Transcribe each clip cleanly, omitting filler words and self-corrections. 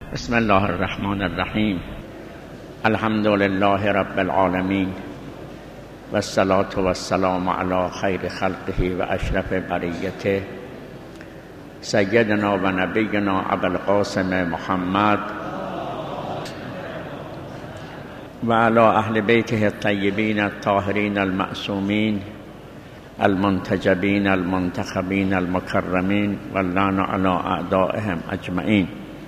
بسم الله الرحمن الرحیم. الحمد لله رب العالمین و الصلاة و السلام علی خیر خلقه و اشرف بریته سیدنا و نبینا ابوالقاسم محمد و علی اهل بیته الطیبین الطاهرین المعصومین المنتجبین المنتخبین المکرمین واللعن علی اعدائهم اجمعین.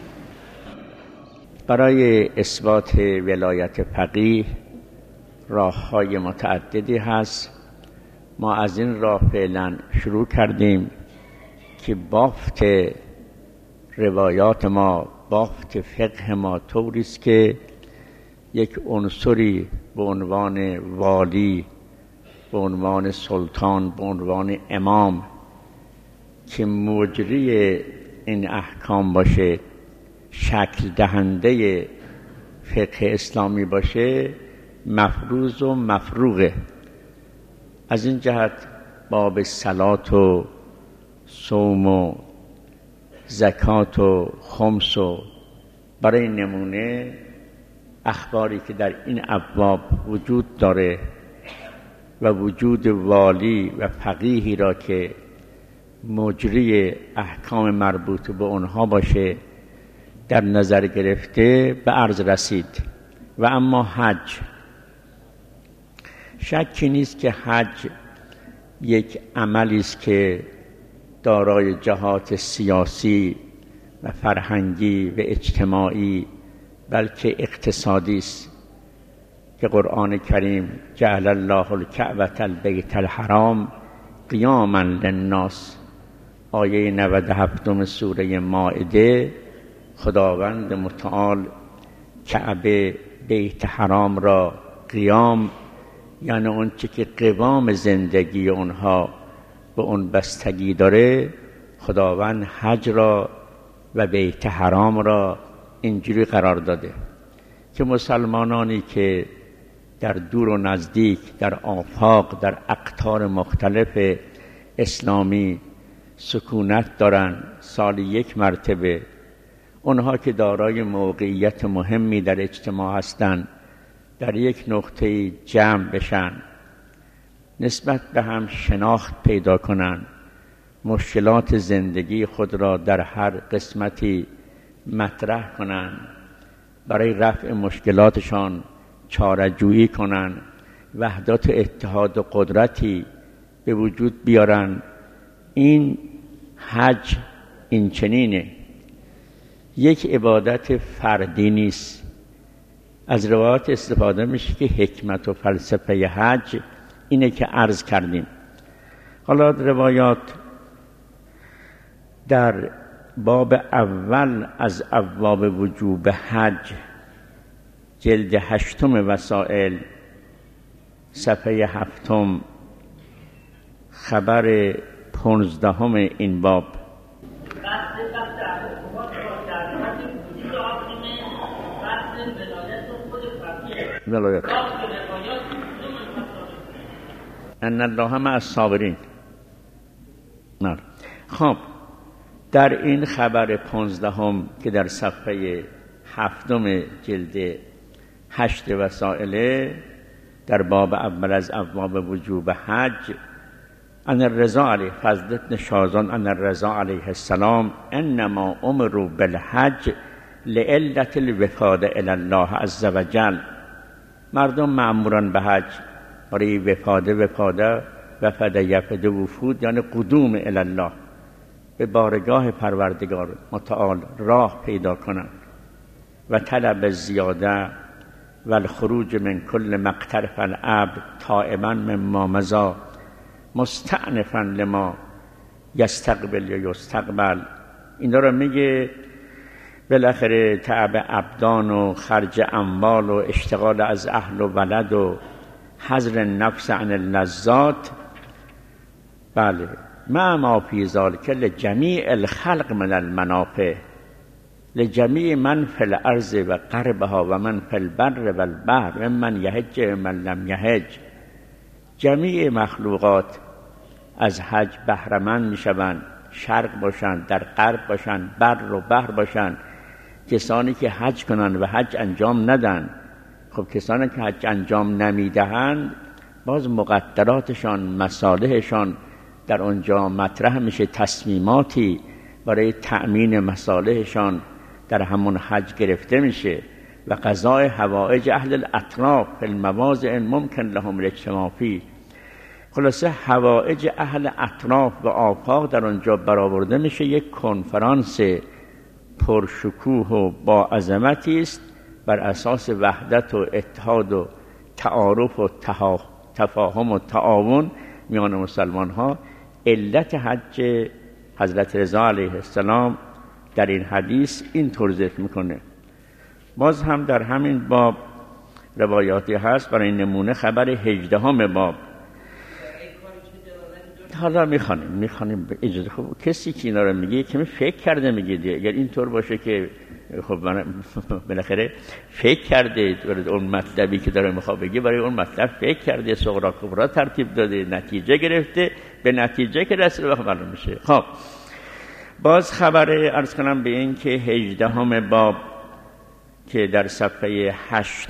برای اثبات ولایت فقیه راه‌های متعددی هست. ما از این راه فعلا شروع کردیم که بافت روایات ما، بافت فقه ما طوری است که یک عنصری به عنوان والی، به عنوان سلطان، به عنوان امام که مجری این احکام باشه، شکل دهنده فقه اسلامی باشه، مفروض و مفروغه. از این جهت باب صلات و صوم و زکات و خمس و برای نمونه اخباری که در این ابواب وجود داره و وجود والی و فقیهی را که مجری احکام مربوط به آنها باشه در نظر گرفته به عرض رسید. و اما حج، شکی نیست که حج یک عملی است که دارای جهات سیاسی و فرهنگی و اجتماعی بلکه اقتصادی است که قرآن کریم جعل الله الکعبة البیت الحرام قیاما للناس، آیه 97 سوره مائده، خداوند متعال کعبه بیت حرام را قیام، یعنی اون چی که قوام زندگی اونها به اون بستگی داره، خداوند حج را و بیت حرام را اینجوری قرار داده که مسلمانانی که در دور و نزدیک، در آفاق، در اقطار مختلف اسلامی سکونت دارن، سال یک مرتبه، اونها که دارای موقعیت مهمی در اجتماع هستند، در یک نقطه جمع بشن، نسبت به هم شناخت پیدا کنند، مشکلات زندگی خود را در هر قسمتی مطرح کنند، برای رفع مشکلاتشان چاره‌جویی کنند، وحدت و اتحاد و قدرتی به وجود بیارن. این حج این چنینه، یک عبادت فردی نیست. از روایات استفاده میشه که حکمت و فلسفه حج اینه که عرض کردیم. حالا روایات در باب اول از ابواب وجوب حج، جلد 8 وسائل، صفحه 7، خبر 15 این باب، ولایت ان الله مع الصابرین. خب در این خبر 15 که در صفحه 7 جلد 8 وسائل، در باب اول از ابواب وجوب حج، ان الرضا علیه فضل بن شازان ان الرضا علیه السلام انما امروا بالحج لعلة الوفاد الی الله عز وجل. مردم مأمورن به حج برای وفد یفد وفود، یعنی قدوم الی الله، به بارگاه پروردگار متعال راه پیدا کنند، و طلب زیاده و الخروج من کل مقترف العبد تائبا مما مضی مستأنفا لما یستقبل یا یستقبل. اینا رو میگه بالاخره تعب ابدان و خرج اموال و اشتغال از اهل و ولد و حذر نفس عن اللذات، بله، مع ما فی ذلک لجمیع الخلق من المنافع، لجمیع من فی الارض و قربها و من فی البر و البحر و من یحج و من لم یحج. جمیع مخلوقات از حج بهره‌مند میشوند، شرق باشند، در غرب باشند، بر و بحر باشند. کسانی که حج کنن و حج انجام ندن. خب کسانی که حج انجام نمیدهند باز مقدراتشان، مصالحشان در اونجا مطرح میشه، تصمیماتی برای تأمین مصالحشان در همون حج گرفته میشه و قضاء حوائج اهل الاطراف فی المواضع ممکن لهم الاجتماع فیه. خلاصه حوائج اهل اطراف و آفاق در اونجا برآورده میشه. یک کنفرانس پرشکوه و با عظمتی است بر اساس وحدت و اتحاد و تعارف و تفاهم و تعاون میان مسلمان ها. علت حج حضرت رضا علیه السلام در این حدیث این طور ذکر میکنه. باز هم در همین باب روایاتی هست. برای نمونه خبر 18 باب، حالا میخوانیم اجازه. خب کسی که اینا رو میگه که فکر کرده میگه دیگه. اگر اینطور باشه که خب من بالاخره فکر کرده اون مطلبی که داره میخواد بگه، برای اون مطلب فکر کرده، صغرا کبرا ترتیب داده، نتیجه گرفته، به نتیجه که رسیده وقت معلوم میشه. خب باز خبر عرض کنم به این که 18 باب که در صفحه 8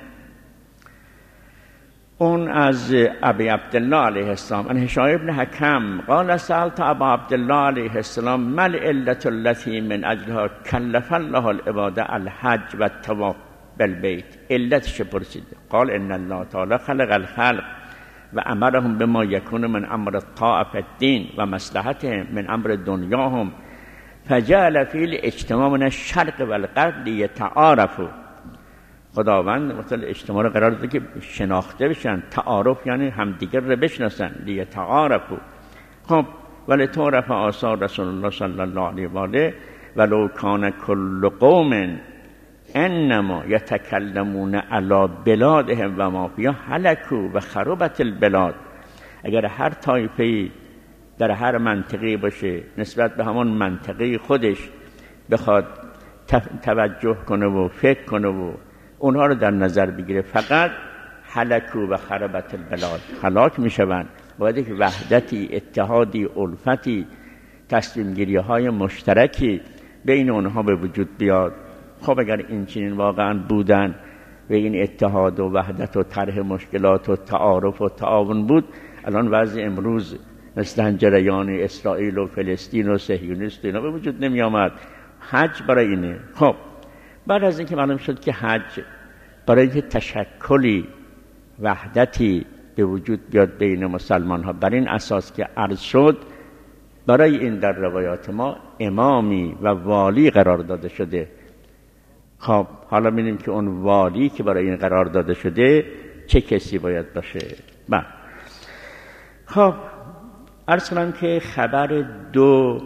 اون از ابی عبدالله علیه السلام ان هشام ابن حکم قال سألت ابا عبدالله علیه السلام ما العلة التي من اجلها کلف الله العباد الحج و الطواف بالبیت. علتش پرسید. قال ان الله تعالی خلق الخلق و امرهم بما یکون من امر الطاعة فی الدین و مصلحتهم من امر دنیاهم فجعل فی الاجتماع من الشرق و الغرب لیتعارفوا. خداوند مثل اجتماع رو قرار داده که شناخته بشن. تعارف یعنی همدیگر رو بشناسن. لیتعارفوا. خب ولتعرف آثار رسول الله صلی الله علیه و آله ولو کان کل قوم انما یتکلمون علی بلادهم و ما فیها هلکوا و خربت البلاد. اگر هر طایفه‌ای در هر منطقه باشه نسبت به همون منطقه خودش بخواد توجه کنه و فکر کنه و اونها رو در نظر بگیره، فقط هلکوا و خربت البلاد، هلاک میشوند. باید یک وحدتی، اتحادی، الفتی، تصمیم گیری های مشترکی بین اونها به وجود بیاد. خب اگر این چنین واقعا بودن و این اتحاد و وحدت و طرح مشکلات و تعارف و تعاون بود، الان وضع امروز مثل جریان اسرائیل و فلسطین و صهیونیست اینا به وجود نمی آمد. حج برای اینه. خب بعد از اینکه معلوم شد که حج برای تشکلی، وحدتی به وجود بیاد بین مسلمان ها، بر این اساس که عرض شد برای این در روایات ما امامی و والی قرار داده شده. خب حالا ببینیم که اون والی که برای این قرار داده شده چه کسی باید باشه. بعد خب عرض کنم که خبر 2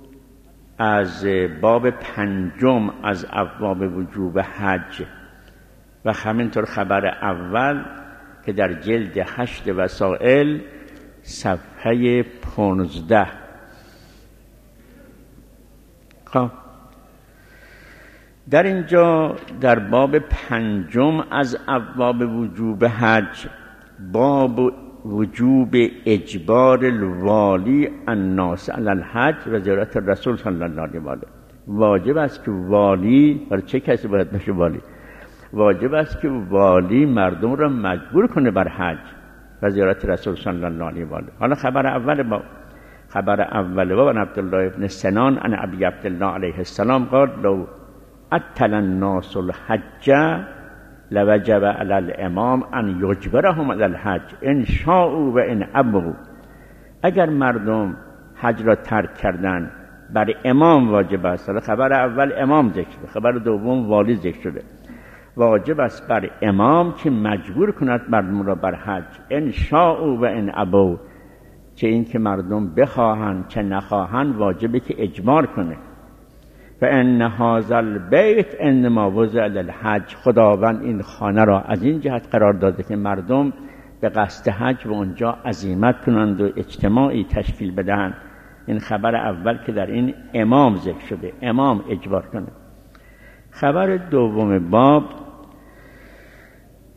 از باب 5 از ابواب وجوب حج و همینطور خبر اول که در جلد 8 وسائل صفحه 15. خب در اینجا در باب 5 از ابواب وجوب حج، باب وجوب اجبار الوالی الناس علی الحج و زیارت الرسول صلی الله علیه و آله. واجب است که والی، برای چه کسی باید بشه والی؟ واجب است که والی مردم را مجبور کنه بر حج و زیارت رسول صلی الله علیه و آله. حالا خبر اول باب عبدالله ابن سنان عن ابی عبدالله علیه السلام قال لو اتل الناس الحج لوجب علی الامام ان یجبرهم علی الحج ان شاءوا و ان ابوا. اگر مردم حج را ترک کردن بر امام واجب است. خبر اول امام ذکر شده، خبر دوم والی ذکر شده. واجب است بر امام که مجبور کند مردم را بر حج، ان شاءوا و ان ابوا. چه این که مردم بخواهند چه نخواهند واجبه که اجبار کنه. فان هذا البیت انما وضع للحج. خداوند این خانه را از این جهت قرار داده که مردم به قصد حج و اونجا عزیمت کنند و اجتماعی تشکیل بدهند. این خبر اول که در این امام ذکر شده، امام اجبار کنه. خبر دوم باب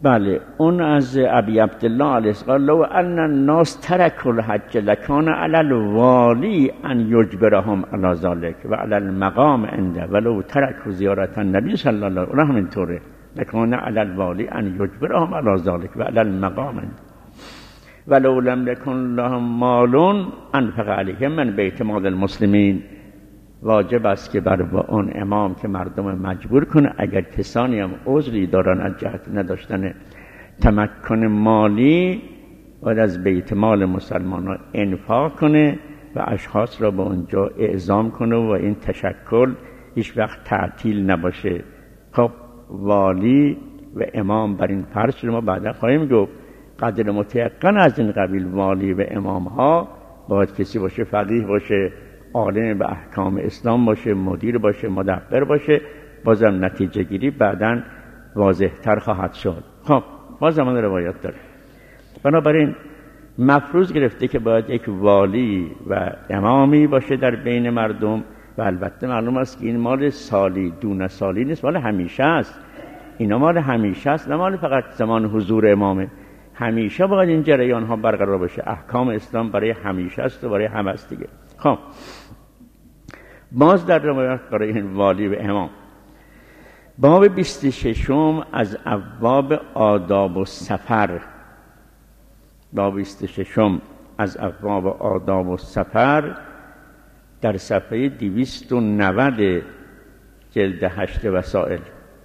بله اون از ابی عبدالله علیه السلام لو ان الناس ترکوا الحج لکان علی الوالی ان یجبرهم علی ذلک و علی المقام عنده ولو ترکوا زیارت النبی صلی الله علیه و آله همینطوره لکان علی الوالی ان یجبرهم علی ذلک و علی المقام عنده ولو لم یکن لهم مال انفق علیهم من بیت مال المسلمین. واجب است که بر اون امام که مردم مجبور کنه اگر کسانی هم عذری دارن از جهت نداشتن تمکن مالی باید از بیت مال مسلمان ها انفاق کنه و اشخاص را به اونجا اعزام کنه و این تشکل هیچ وقت تعطیل نباشه. خب والی و امام بر این فرض شده، ما بعدا خواهیم گفت قدر متیقن از این قبیل والی و امام ها باید کسی باشه فقیه باشه، عالم به احکام اسلام باشه، مدیر باشه، مدبر باشه. بازم نتیجه گیری بعداً واضح تر خواهد شد. خب باز زمان روایت داره. بنابراین مفروض گرفته که باید یک والی و امامی باشه در بین مردم و البته معلوم است که این مال سالی دون سالی نیست، مال همیشه است. اینا مال همیشه است، نه مال فقط زمان حضور امامه. همیشه باید این جریان ها برقرار باشه. احکام اسلام برای همیشه است و برای همه است دیگه. خب باز در روایت برای این والی و امام باب 26 از ابواب آداب و سفر. باب 26 از ابواب آداب و سفر در صفحه 290 جلد 8 وسائل.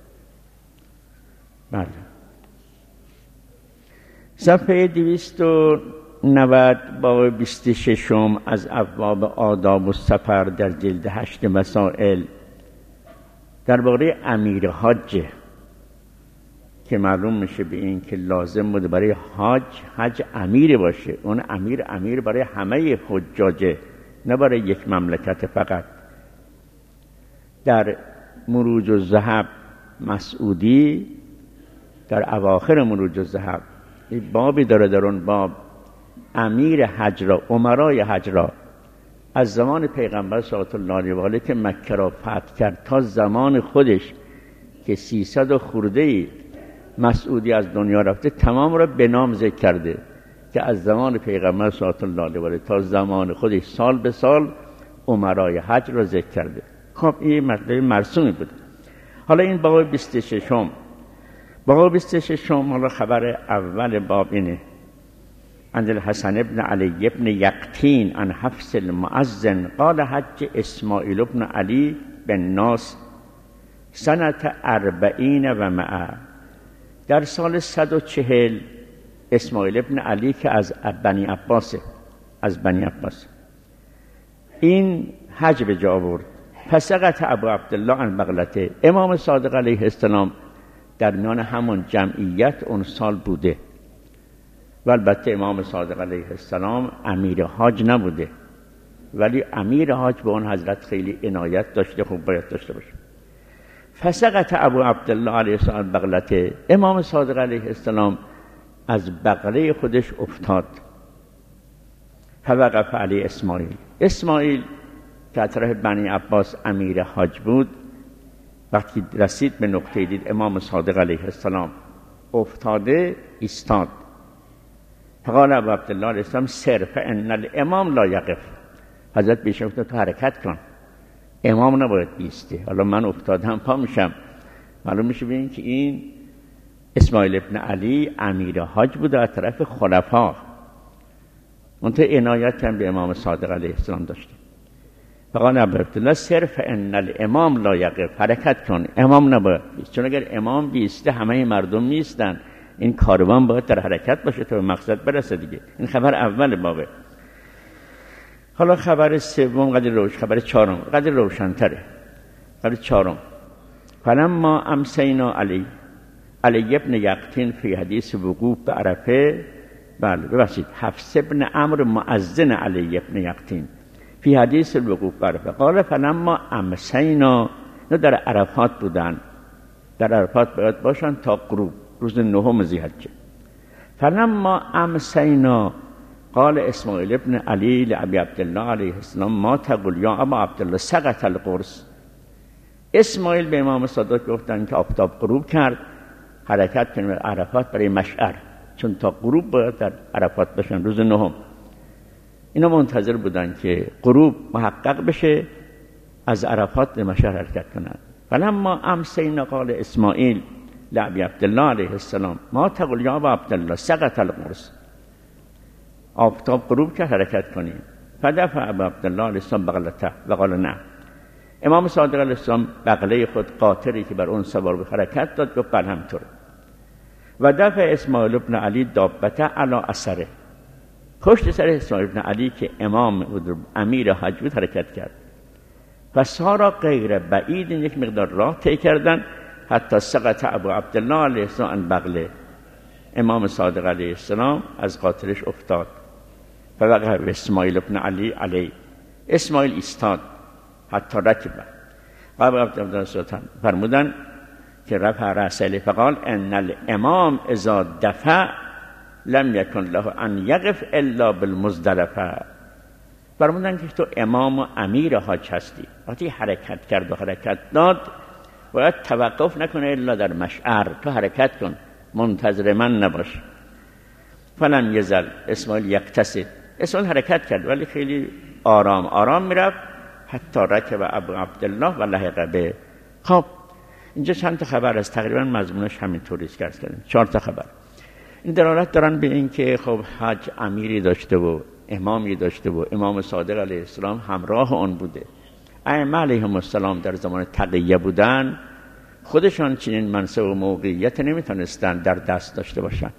بله صفحه 290 باب 26 از ابواب آداب و سفر در جلد 8 مسائل درباره امیر حج که معلوم میشه به این که لازم بوده برای حج امیر باشه. اون امیر برای همه حجاجه، نه برای یک مملکت فقط. در مروج الذهب مسعودی در اواخر مروج الذهب بابی داره، در اون باب امیر حج را، امرای حج را از زمان پیغمبر صلی الله علیه و آله که مکه را فتح کرد تا زمان خودش که 300 خورده مسعودی از دنیا رفته تمام را به نام ذکر کرده که از زمان پیغمبر صلی الله علیه و آله تا زمان خودش سال به سال امرای حج را ذکر کرده. خب این مطلب مرسومی بود. حالا این باب 26 باب 26 حالا خبر اول باب اینه: عن الحسن ابن علی ابن یقطین عن حفص المؤذن قال حج اسماعیل ابن علی بن ناس سنت 40 و 100. در سال 140 اسماعیل ابن علی که از بنی عباس این حج به جا آورد. فسقط ابو عبدالله عن بغلته. امام صادق علیه السلام در میان همون جمعیت اون سال بوده و البته امام صادق علیه السلام امیر حاج نبوده، ولی امیر حاج به اون حضرت خیلی عنایت داشته، خوب باید داشته باشه. فسقط ابو عبدالله علیه السلام بغلته. امام صادق علیه السلام از بغله خودش افتاد. فوقف علی اسماعیل که از طرف بنی عباس امیر حاج بود، وقتی رسید به نقطه دید امام صادق علیه السلام افتاده، ایستاد. فقال ابو عبدالله علیه السلام سر فان الامام لا یقف. حضرت بهش گفت تو حرکت کن، امام نباید بیسته. حالا من افتادم پا میشم. معلوم میشه ببین که این اسماعیل ابن علی امیر حاج بود از طرف خلفا، منتها عنایت هم به امام صادق علیه السلام داشته. فقال ابو عبدالله سر فان الامام لا یقف. حرکت کن، امام نباید بیسته. چون اگر امام بیسته همه مردم نیستن، این کاروان باید در حرکت باشه تا به مقصد برسه دیگه. این خبر اول بابه. حالا خبر سوم خبر چهارم قدر روشن‌تره. خبر چهارم: فلما امسینا علی ابن یقطین فی حدیث وقوف به عرفه. بله ببخشید، حفص ابن عمرو مؤذن علی ابن یقطین فی حدیث الوقوف به عرفه قال فلما امسینا. نه در عرفات بودن، در عرفات باید باشن تا غروب روز 9 ذی‌حجه. فلما امسینا قال اسماعیل ابن علی لابی عبدالله علیه السلام ما تقول یا ابا عبدالله سقط القرص. اسماعیل به امام صادق گفتن که آفتاب غروب کرد. حرکت کنیم عرفات برای مشعر، چون تا غروب باید در عرفات باشن روز نهم. اینا منتظر بودن که غروب محقق بشه از عرفات به مشعر حرکت کنند. فلما امسینا قال اسماعیل لابی عبدالله علیه السلام ما تقول یا ابا عبدالله سقط القرص. آفتاب غروب که حرکت کنیم. فدفع ابا عبدالله علیه السلام بغلته و قال نه. امام صادق علیه السلام بغله خود قاطری که بر اون سوار به حرکت داد گفت بله همطوره. و دفع اسماعیل ابن علی دابته علی اثره، پشت سر اسماعیل ابن علی که امام امیر حج بود حرکت کرد. و سارا غیر بعید یک مقدار راه طی کردن حتی سقط ابو عبدالله علیه السلام عن بغله. امام صادق علیه السلام از قاطرش افتاد. فوقع اسماعیل ابن علی علیه، اسماعیل ایستاد حتی رکبه. و ابو عبدالله فرمودن که رفع رأسه فقال ان الامام اذا دفع لم یکن له ان یقف الا بالمزدلفه. فرمودن که تو امام و امیر حاج هستی، وقتی حرکت کرد و حرکت داد باید توقف نکنه الا در مشعر. تو حرکت کن، منتظر من نباش. فلم یزل اسماعیل یقتصد، اسماعیل حرکت کرد ولی خیلی آرام آرام میرفت حتی رکب ابو عبدالله و لحق به. خب اینجا چند تا خبر است، تقریبا مضمونش همینطوری است که عرض کردیم، 4 تا خبر. این دلالت دارن به این که خب حج امیری داشته و امامی داشته و امام صادق علیه السلام همراه آن بوده. ائمه علیهم السلام در زمان تقیه بودن، خودشان چنین منصب و موقعیت نمیتونستن در دست داشته باشن،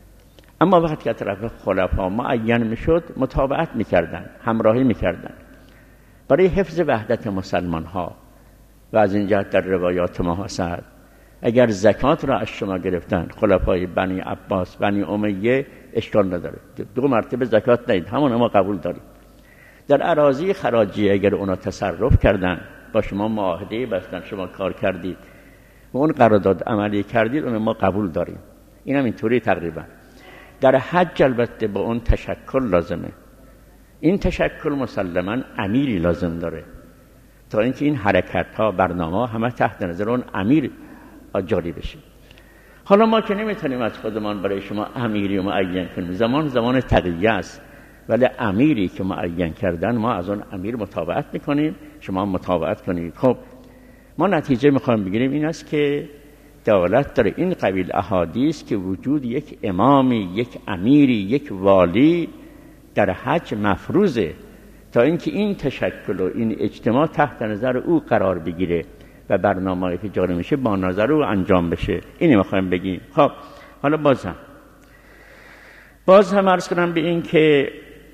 اما وقتی که طرف خلفا معین میشد متابعت میکردن، همراهی میکردن برای حفظ وحدت مسلمان ها. و از این جهت در روایات ما هست اگر زکات را از شما گرفتن خلفای بنی عباس بنی امیه اشکال نداره، 2 مرتبه زکات ندید، همون ما قبول داریم. در اراضی خراجی اگر اونا تصرف کردن، با شما معاهده بستن، شما کار کردید و اون قرارداد عملی کردید، اون ما قبول داریم. این هم اینطوری تقریبا. در حج البته با اون تشکل لازمه. این تشکل مسلما امیری لازم داره تا اینکه این حرکت ها برنامه همه تحت نظر اون امیر جاری بشه. حالا ما که نمیتونیم از خودمان برای شما امیری و معین کنیم، زمان تقیه است، ولی امیری که معین کردن ما از اون امیر متابعت میکنیم، شما متابعت کنید. خب ما نتیجه میخوایم بگیریم این است که دلالت داره این قبیل احادیث که وجود یک امامی، یک امیری، یک والی در حج مفروضه تا اینکه این تشکل و این اجتماع تحت نظر او قرار بگیره و برنامه‌ای که جاری میشه با نظر او انجام بشه. اینی میخوایم بگیم. خب حالا باز هم عرض کنم به این که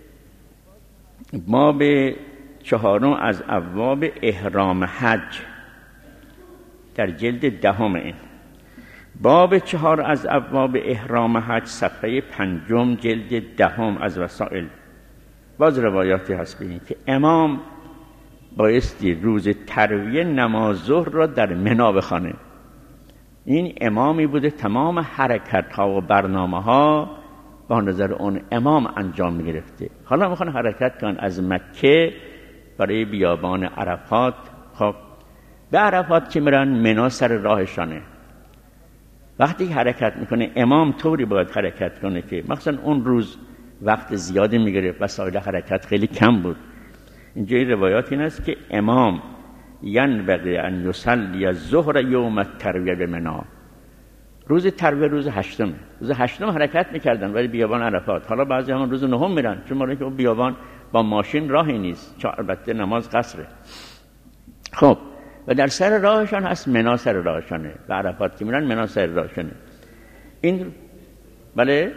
باب 4 از ابواب احرام حج در جلد 10 این باب 4 از ابواب احرام حج صفحه 5 جلد 10 از وسائل. باز روایاتی هست به این که امام بایستی روز ترویه نماز ظهر را در منی بخوانه. این امامی بوده تمام حرکت ها و برنامه ها با نظر اون امام انجام می گرفته. حالا میخوان حرکت کن از مکه برای بیابان عرفات. خب به عرفات که میرن منی سر راهشانه. وقتی حرکت میکنه امام طوری باید حرکت کنه که مثلا اون روز وقت زیادی میگرفت، وسایل حرکت خیلی کم بود. اینجا این روایات این است که امام ینبغی ان یصلی الظهر یوم الترویه بمنی، روز ترویه روز 8، روز 8 حرکت میکردن ولی بیابان عرفات. حالا بعضی همون روز 9 میرن، چون مالی که اون بیابان با ماشین راهی نیست، چون البته نماز قصره. خب و در سر راهشان هست منی سر راهشانه، و عرفات که میرن منی سر راهشانه. این بله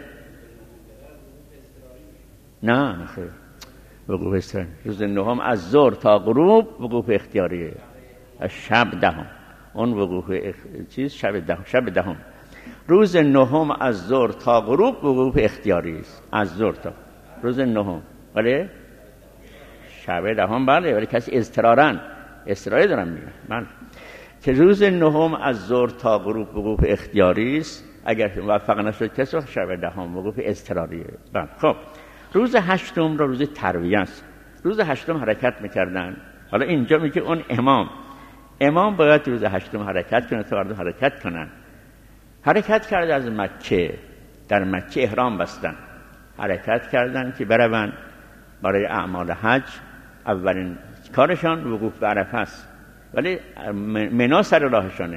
نه خیر، وقوف استراحی روز 9 از ظهر تا غروب وقوف اختیاریه، از شب 10 اون وقوف چیز شب 10 روز 9 از ظهر تا غروب وقوف اختیاری است، از ظهر تا روز 9 ولی شب 10 بله، ولی کسی استراحی دارم میگم من که روز 9 از ظهر تا غروب وقوف اختیاری است، اگر موفق نشد کسی شب 10 وقوف اضطراریه. بله خب روز 8 را روز ترویه است. روز 8 حرکت میکردن. حالا اینجا میگه اون امام باید روز 8 حرکت کنه تا مردم حرکت کنن. حرکت کرد از مکه. در مکه احرام بستن، حرکت کردن که بروند برای اعمال حج. اولین کارشان وقوف به عرفه است، ولی منا سر راهشانه.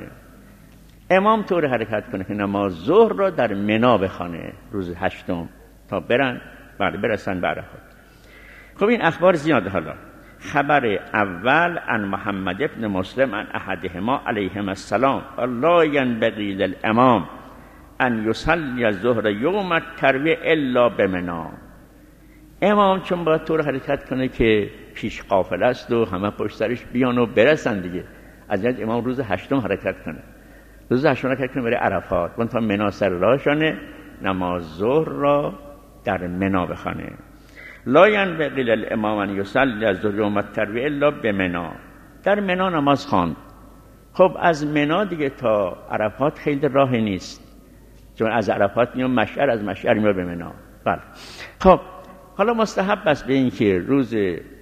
امام طور حرکت کنه که نماز ظهر را در منا بخونه روز 8 تا برسن به عرفات. خب این اخبار زیاده. حالا خبر اول عن محمد ابن مسلم عن احدهما علیهما السلام لا ینبغی للامام ان یصلی الظهر یوم الترویه الا بمنا. امام چون باید طور حرکت کنه که پیش قافله است و همه پشت سرش بیان و برسن دیگه، از این امام روز 8 حرکت کنه، روز 8 حرکت کنه برای عرفات. اون تا منا سر راهشانه نماز ظهر را در منا بخونه. لا ینبغی للامام ان یصلی الظهر یوم الترویه الا بمنا. در منا نماز خواند. خب از منا دیگه تا عرفات خیلی راهی نیست، چون از عرفات میام مشعر، از مشعر میام به منا. بله. خب حالا مستحب است به این که روز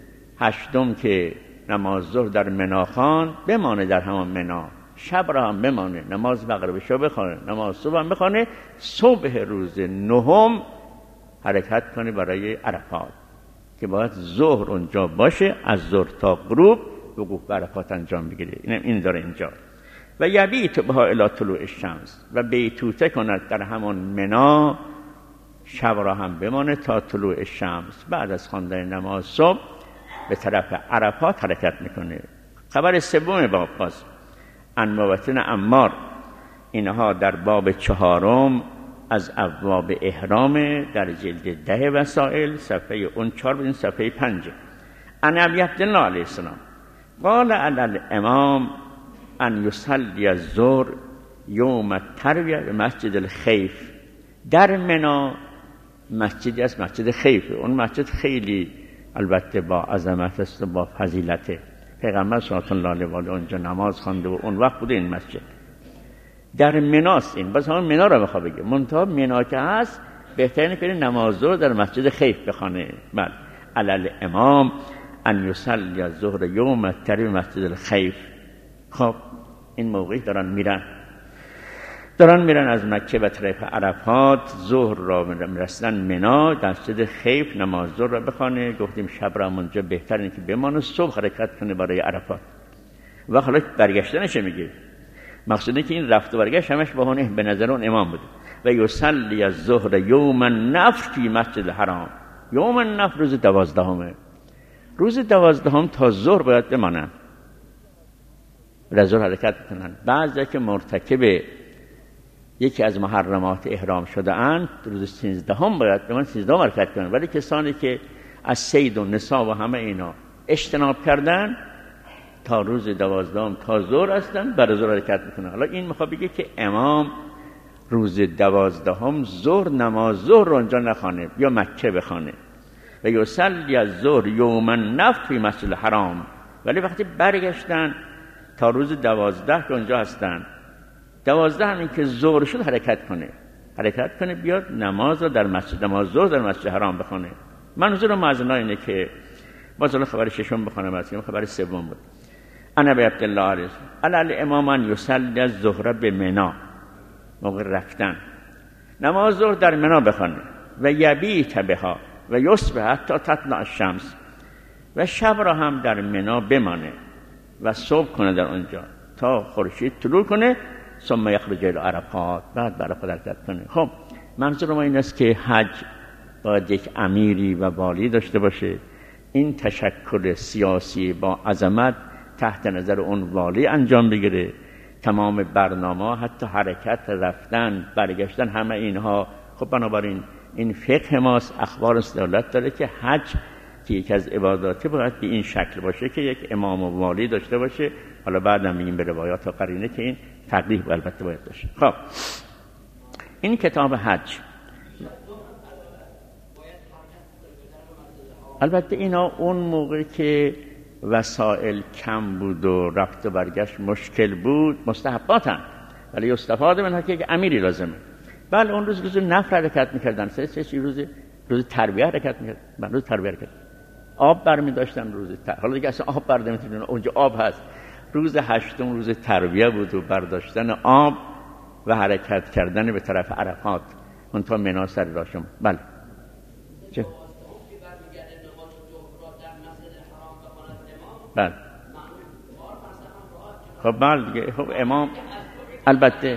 8 که نماز ظهر در منا خواند بمانه در همان منا، شب را هم بمانه، نماز مغرب شو بخونه، نماز صبح هم بخونه، صبح روز 9 حرکت کنه برای عرفات که باید ظهر اونجا باشه، از ظهر تا غروب وقوف به عرفات انجام بگیره. این داره اینجا. و یبیت بها الی طلوع الشمس، و بیتوته کند در همان منا، شب را هم بمانه تا طلوع شمس. بعد از خواندن نماز صبح به طرف عرفات حرکت میکنه. خبر سوم باب باز عن موطن عمار، اینها در باب 4 از ابواب احرام در جلد 10 وسائل، صفحه اون 4 بدین صفحه 5. عن ابی عبدالله علیه السلام قال علی الامام ان یصلی الظهر یوم الترویه به مسجد الخیف. در منا مسجدی است، مسجد خیف. اون مسجد خیلی البته با عظمت است و با فضیلته. پیغمبر صلی الله علیه و آله اونجا نماز خوانده و اون وقت بوده این مسجد. در مناست این. باز همون منا رو بخواه بگه. منتها منا که هست بهترینه که نماز رو در مسجد خیف بخونه. بله. علی الامام ان یصلی الظهر یوم الترویه مسجد الخیف. خب این موقعی دارن میرن از مکه به طرف عرفات. ظهر را میرسن منا، در مسجد خیف نماز ظهر را بخونه. گفتیم شب را اونجا بهتره که بمانه، صبح حرکت کنه برای عرفات. و حالا برگشتنش میگه، مقصوده که این رفت و برگشت همش بهونه به نظر اون امام بود. و یصلی الظهر یوم النفر فی مسجد الحرام. یوم النفر روز 12. روز 12 تا ظهر باید بمانن، ظهر حرکت کنن. بعضی که مرتکب یکی از محرمات احرام شده اند روز 13 باید به من 13 حرکت کنن. ولی کسانی که از صید و نساء و همه اینا اجتناب کردن تا روز 12 تا ظهر هستن، برای ظهر حرکت میکنن. حالا این میخواد بگه که امام روز 12 ظهر نماز ظهر رو اونجا نخوانه، یا مکه بخوانه. و یصلی الظهر یوم النفر فی مسجد الحرام. ولی وقتی برگشتن تا روز 12 که اونجا هستن، 12 همین که ظهر شد حرکت کنه بیاد نماز رو در مسجد، نماز ظهر در مسجد حرام بخونه. منظور معذنا اینه که باز خبر 6 بخونم، از خبر 3 بود. انا ابی عبدالله علیه الامام ان یصلی الظهر بمنا، موقع رفتن نماز ظهر در منا بخونه. و یبیت بها و یصبح حتی تطلع الشمس، و شب را هم در منا بمانه و صبح کنه در اونجا تا خورشید طلوع کنه. ثم یخرج الی عرفات، بعد به عرفات حرکت کنه. خب منظور ما این است که حج باید یک امیری و والی داشته باشه. این تشکل سیاسی با عظمت تحت نظر اون والی انجام بگیره. تمام برنامه، حتی حرکت، رفتن، برگشتن، همه اینها. خب بنابراین این فقه ماست، اخبار دلالت داره که حج که یکی از عباداتی باید به این شکل باشه که یک امام و والی داشته باشه. حالا بعدم میگیم به روایات و قرینه که این تقریح البته باید باشه. خب این کتاب حج، البته اینا اون موقع که وسائل کم بود و رفت و برگشت مشکل بود مستحباتن، ولی استفاده منها که امیری لازمه. بله اون روز نفر حرکت میکردن، روز ترویه حرکت میکردن، روز ترویه حرکت، آب برمی داشتن حالا دیگه اصلا آب برداشتن، اونجا آب هست. روز 8 روز ترویه بود و برداشتن آب و حرکت کردن به طرف عرفات، منتها منا سر راه شما. بله چه؟ بله خب بله دیگه. خب امام البته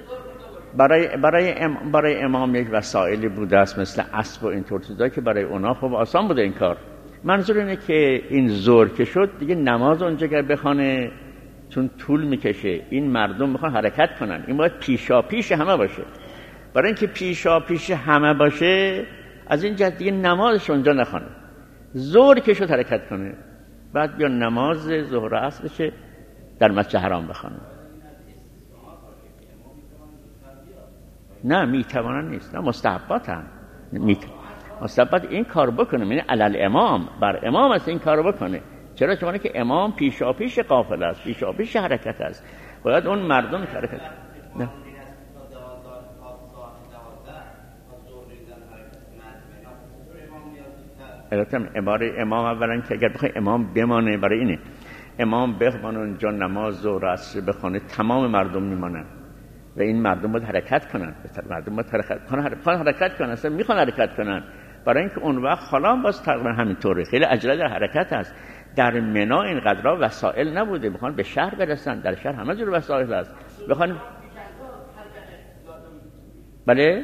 برای امام یک وسایلی بوده است مثل اسب و اینطور چیزا که برای اونا خب آسان بوده این کار. منظور اینه که این ظهر که شد دیگه نماز اونجا که بخونه چون طول میکشه، این مردم میخوان حرکت کنن، این باید پیشا پیش همه باشه. برای اینکه پیشا پیش همه باشه از این جهت دیگه نمازش اونجا نخونه، ظهر که شد حرکت کنه، بعد بیا نماز ظهر عصرش در مسجد حرام بخونه. نه میتوانن نیست، نه مستحباتن. مستحبات این کار بکنه، یعنی علل امام، بر امام است این کار بکنه. چرا؟ چون که امام پیشا پیش قافله است، پیشا پیش حرکت است، باید اون مردم حرکت. نه البته عباره امام اولا که اگر بخوای امام بمانه، برای اینه امام بخوانه اونجا نماز ظهر عصر بخونه، تمام مردم میمانن و این مردم باید حرکت کنن. مردم باید حرکت کنن، اصلا میخوان حرکت کنن، برای اینکه اون وقت حالا باز تقریبا همینطوره، خیلی عجله در حرکت است. در منا اینقدر وسایل نبوده، بخوان به شهر برسن، در شهر همه جور وسایل است، بخوان. بله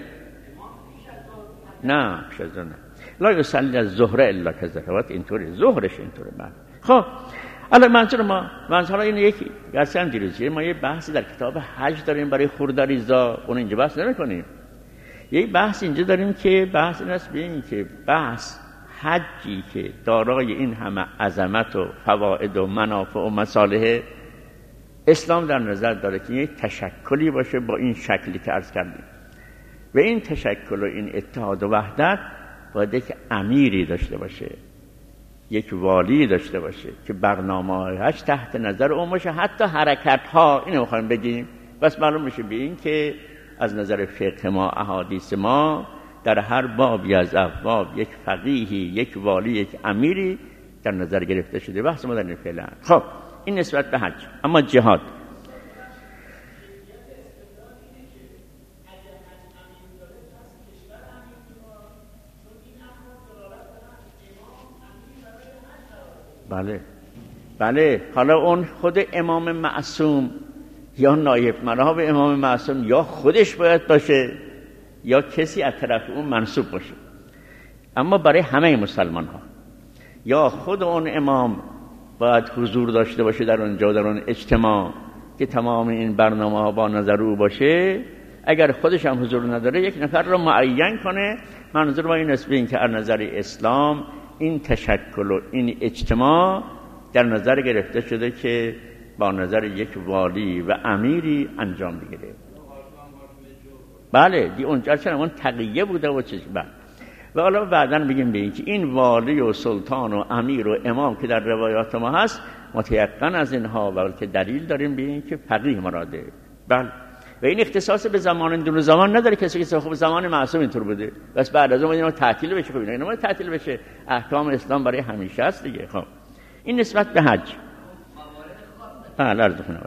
نه پیش از نه، لا یصلی الظهر الا کذا، اینطوری ظهرش اینطوره. خب الان منظور این یکی گرچه دیروزی ما یه بحثی در کتاب حج داریم برای خورداریزا، اون اینجا بحث نمی‌کنیم. یه بحث اینجا داریم که بحث این است، ببینید که بحث حجی که دارای این همه عظمت و فواید و منافع و مصالح، اسلام در نظر داره که یک تشکلی باشه با این شکلی که عرض کردیم، و این تشکل و این اتحاد و وحدت باید یک امیری داشته باشه، یک والی داشته باشه که برنامه‌هاش تحت نظر اون باشه، حتی حرکت‌ها. اینو می‌خوایم بگیم، بس معلوم میشه به این که از نظر فقه ما، احادیث ما، در هر بابی از ابواب یک فقیهی، یک والی، یک امیری در نظر گرفته شده. بحث ما در این فعلا. خب این نسبت به حج. اما جهاد، بله حالا اون خود امام معصوم یا نایب مناب امام معصوم یا خودش باید باشه یا کسی از طرف اون منصوب باشه. اما برای همه مسلمان ها یا خود اون امام باید حضور داشته باشه در اونجا، در اون اجتماع که تمام این برنامه ها با نظر او باشه. اگر خودش هم حضور نداره یک نفر رو معین کنه. منظور ما این است که از نظر اسلام این تشکل و این اجتماع در نظر گرفته شده که با نظر یک والی و امیری انجام بگیره. بله دی اونجا چرا اون تقیه بوده و چیز. بله و حالا بعداً بگیم به این که این والی و سلطان و امیر و امام که در روایات ما هست متیقن از اینها و که دلیل داریم به این که فقیه مراده. بله و این اختصاص به زمان دون زمان نداره. کسی که خب زمان معصوم اینطور بوده بس بعد از اون اینا تعطیل بشه. خب اینا تعطیل بشه، احکام اسلام برای همیشه است دیگه. خب این نسبت به حج. بله عرض کنم.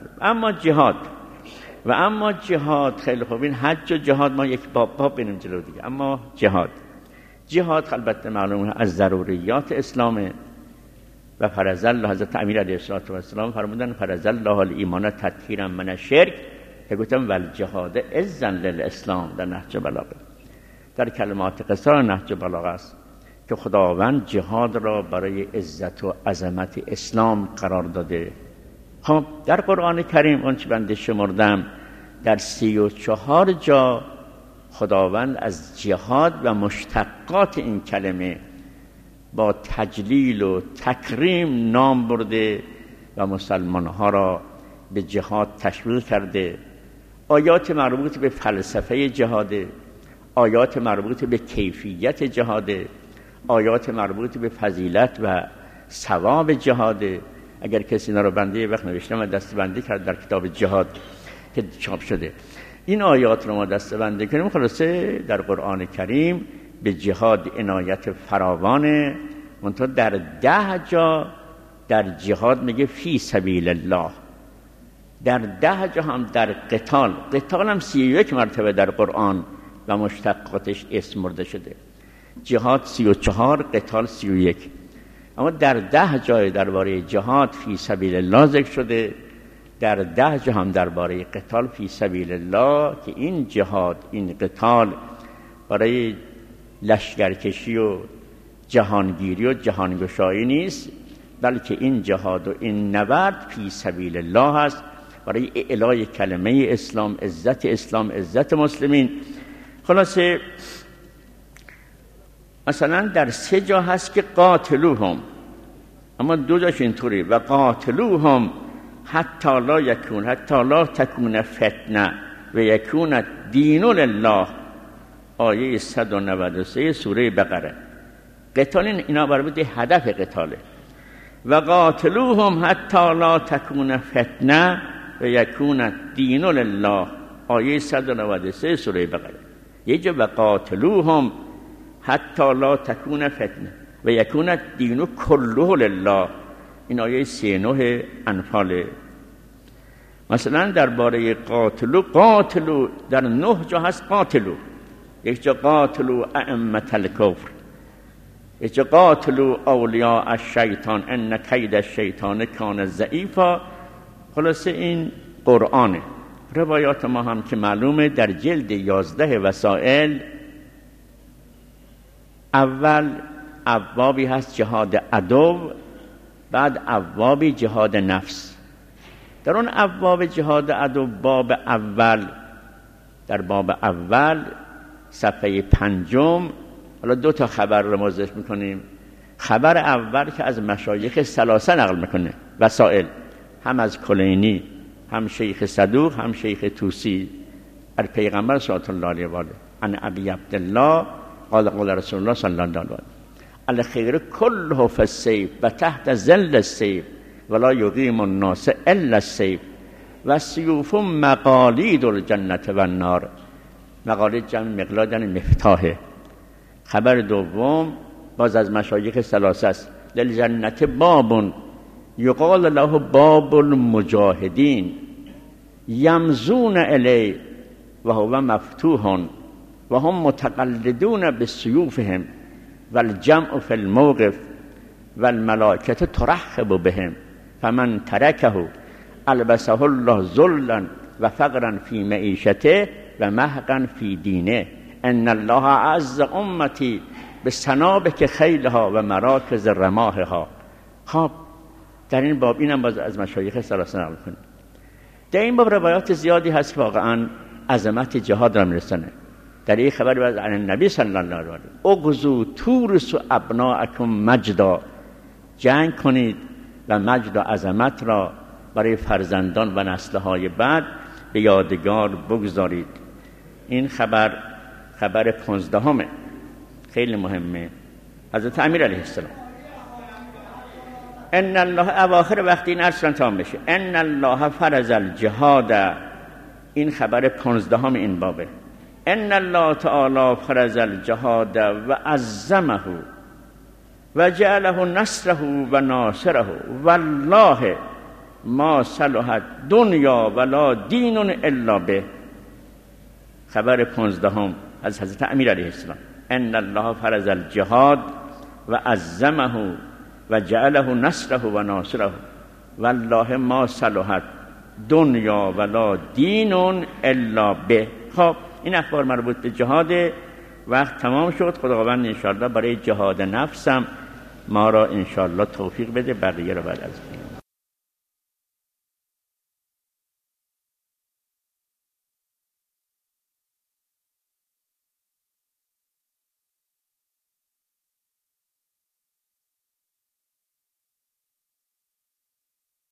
اما جهاد خیلی خوب. این حج و جهاد ما یک باب بینیم جلو دیگه. اما جهاد البته معلومه از ضروریات اسلامه و فرض الله، حضرت امیر علیه السلام فرمودن فرض الله الایمان تطهیرا من الشرک، که گفتم ول جهاد اذن للاسلام در نهج بلاغه. در کلمات قصار نهج بلاغه است که خداوند جهاد را برای عزت و عظمت اسلام قرار داده. خب در قرآن کریم اون چه بنده شمردم در 34 جا خداوند از جهاد و مشتقات این کلمه با تجلیل و تکریم نام برده و مسلمانها را به جهاد تشویق کرده. آیات مربوط به فلسفه جهاده، آیات مربوط به کیفیت جهاده، آیات مربوط به فضیلت و ثواب جهاده. اگر کسی اینا رو بنده وقت نوشتم و دسته‌بندی کرد در کتاب جهاد که چاپ شده، این آیات رو ما دسته‌بندی کنیم، خلاصه در قرآن کریم به جهاد عنایت فراوانه. منتها در 10 جا در جهاد میگه فی سبیل الله، در 10 جا هم در قتال هم 31 مرتبه در قرآن و مشتقاتش اسم برده شده. جهاد 34، قتال 31. اما در 10 جای درباره جهاد فی سبیل الله ذکر شده، در 10 جا هم درباره قتال فی سبیل الله، که این جهاد، این قتال برای لشکرکشی و جهانگیری و جهانگشایی نیست، بلکه این جهاد و این نبرد فی سبیل الله است، برای اعلای کلمه اسلام، عزت مسلمین. خلاصه مثلا در 3 جا هست که قاتلوهم، اما 2 جاش اینطوری و قاتلوهم حتی لا تکون فتنه و یکون الدین لله، آیه 193 سوره بقره. قتال اینا برای هدف قتاله. و قاتلوهم حتی لا تکون فتنه و یکون الدین لله، آیه 193 سوره بقره. یه جا و قاتلوهم حتی لا تکون فتنه و یکون الدین کله لله، این آیه 39 انفال. مثلا درباره قاتلو در 9 جا هست قاتلو. یک جا قاتلو ائمة الکفر، یک جا قاتلو اولیاء الشیطان ان کید الشیطان کان ضعیفا. خلاصه این قرآنه. روایات ما هم که معلومه در جلد 11 وسائل اول ابوابی هست جهاد عدو، بعد ابوابی جهاد نفس. در اون ابواب جهاد عدو در باب اول صفحه 5 حالا 2 تا خبر رو ما ذکر میکنیم. خبر اول که از مشایخ 3 نقل میکنه وسائل، هم از کلینی، هم شیخ صدوق، هم شیخ توسی، از پیغمبر صلی الله علیه و آله عن ابی عبدالله قال رسول الله صلی الله علیه و آله الخیر كله فی السیف و تحت ظل السیف ولا یقیم الناس الا السیف و سیوف مقالید الجنه و النار. مقالید جمع مقلاد یعنی مفتاحه. خبر دوم باز از مشایخ 3 است. للجنه باب یقال له باب المجاهدین یمزون الی و هو مفتوح و هم متقلدون بسیوفهم و الجمع فی الموقف و الملائکه ترحب بهم فمن ترکه البسه الله ذلا و فقرا فی معیشته و محقا فی دینه ان الله اعز امتی بسنابک خیلها و مراکز رماحها. خب در این باب اینم باز از مشایخ 3 نقل کنیم. در این باب روایات زیادی هست واقعا عظمت جهاد را میرسونه. در این خبر باز عن النبی صلی الله علیه و آله اغزوا تورثوا ابناءکم مجدا، جنگ کنید و مجد و عظمت را برای فرزندان و نسل‌های بعد به یادگار بگذارید. این خبر 15 خیلی مهمه. حضرت امیر علیه السلام ان الله اواخر وقتی این اصلا تمام بشه ان الله فرض الجهاد، این خبر 15 این بابه. ان الله تعالی فرض الجهاد و عظمه و جعله نصره و ناصره والله ما صلحت دنیا ولا دین الا به. خبر 15 از حضرت امیر علیه السلام ان الله فرض الجهاد و عظمه و جعله نصره و ناصره والله ما صلحت دنیا ولا دین الا به. خب این اخبار مربوط به جهاد. وقت تمام شد. خداوند انشاءالله برای جهاد نفسم ما را انشاءالله توفیق بده. بقیه رو بعد از